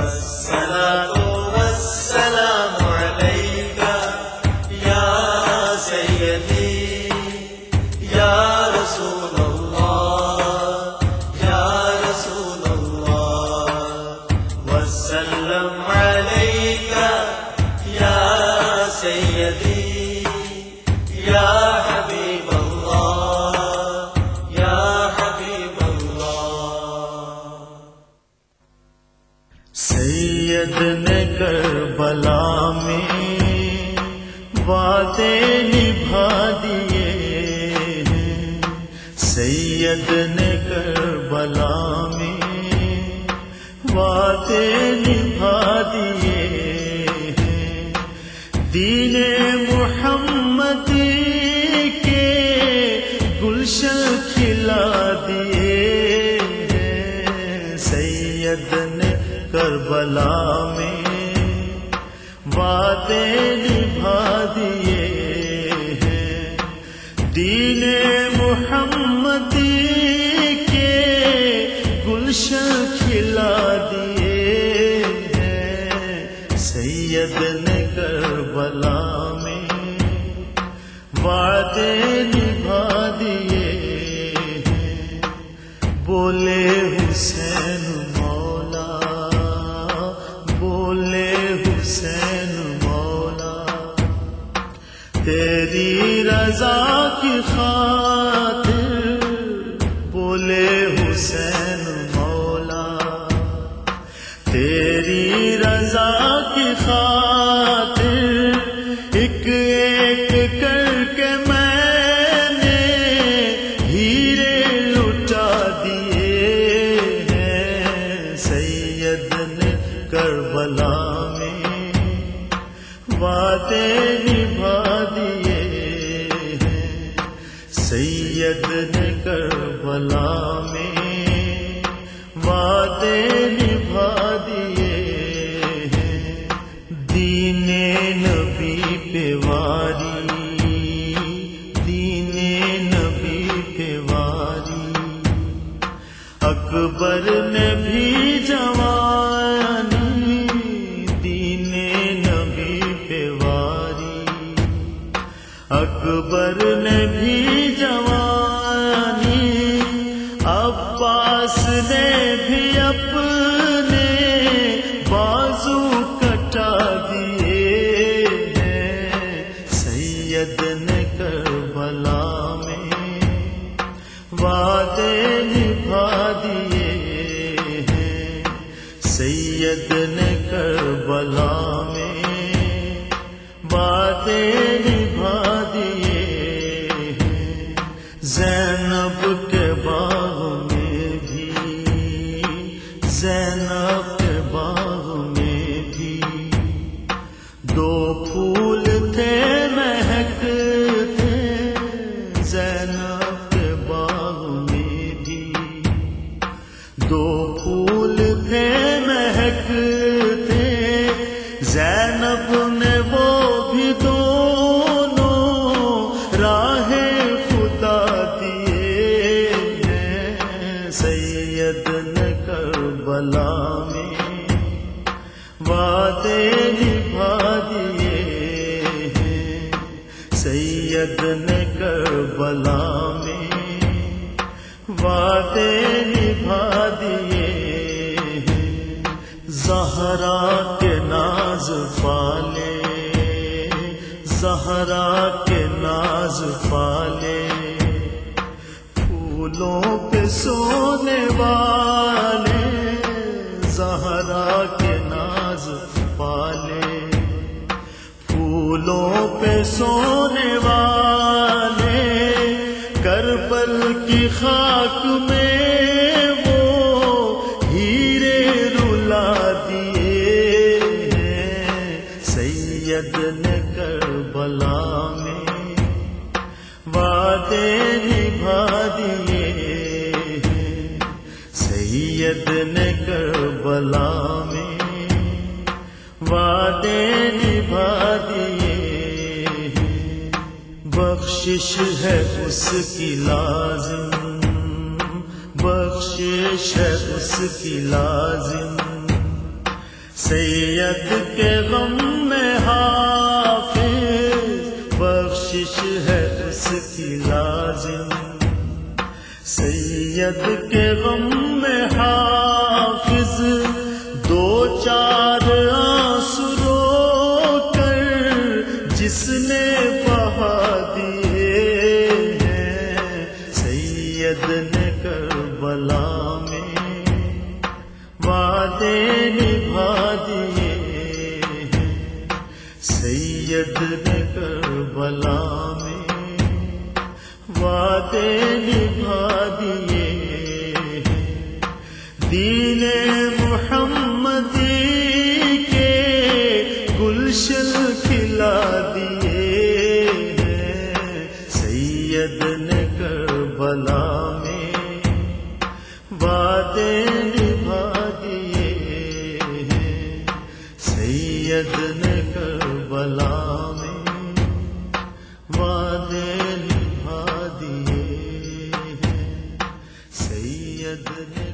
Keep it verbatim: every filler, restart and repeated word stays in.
والصلاة والسلام عليك يا سيدي يا رسول الله يا رسول الله وسلم عليك يا سيدي يا حبيب الله يا حبيب الله سید نے کربلا میں وعدے نبھا دیے ہیں، سید نے کربلا میں وعدے نبھا دیے ہیں، دین محمدی کے گلشن کھلا دیے ہیں، سید نے کربلا میں وعدے نبھا دیے ہیں، دین محمدی کے گلشن کھلا دیے ہیں، سید نے کربلا میں وعدے نبھا دیے ہیں، بولے حسین مولا بولے حسین مولا تیری رضا کی خاطر، بولے حسین مولا تیری رضا کی خاطر، ایک ایک کر کے میں نے ہیرے لٹا دیے ہیں، سید نے کربلا میں وعدے نبھا دیے ہیں، سید نے کربلا میں وعدے نبھا دیے ہیں، دین نبی پہ واری دین نبی پہ واری، اکبر نے بھی جوانی دین نبی پہ واری، اکبر نے بھی جوانی، عباس نے بھی اپنے بازو کٹا دیے ہیں، سید نے کربلا میں وعدے نبھا دیے ہیں، سید نے کربلا میں وعدے نبھا دیے ہیں، زینب کے باغ میں بھی زینب کے باغ میں بھی دو پھول تھے مہکتے، زینب کے باغ میں بھی دو پھول تھے مہکتے، زینب نے وہ بھی دونوں راہ خدا دیے ہیں، سید نے کربلا میں وعدے نبھا دیے ہیں، سید نے کربلا میں وعدے نبھا دیے ہیں، زہرا کے ناز پالے زہرا کے ناز پالے، پھولوں پہ سونے والے زہرا کے ناز پالے، پھولوں پہ سونے والے، کربل کی خاک میں وہ ہیرے رلا دیے ہیں، سید نے کربلا میں وعدے نبھا دیے ہیں، سید نے کربلا میں وعدے نبھا دیے ہیں، بخشش ہے اس کی لازم بخشش ہے اس کی لازم، سید کے غم میں حافظ بخشش ہے اس کی لازم، سید کے غم میں حافظ دو چار آنسو رو کر جس نے بہا دیے ہیں، سید نے کربلا میں وعدے نبھا دیے ہیں، سید نے کربلا میں وعدے نبھا دیے ہیں، دین محمدی کے گلشن کھلا دیے ہیں، سید نے کربلا میں وعدے نبھا دیے ہیں، سید نے کربلا میں وعدے نبھا دیے ہیں، سید نے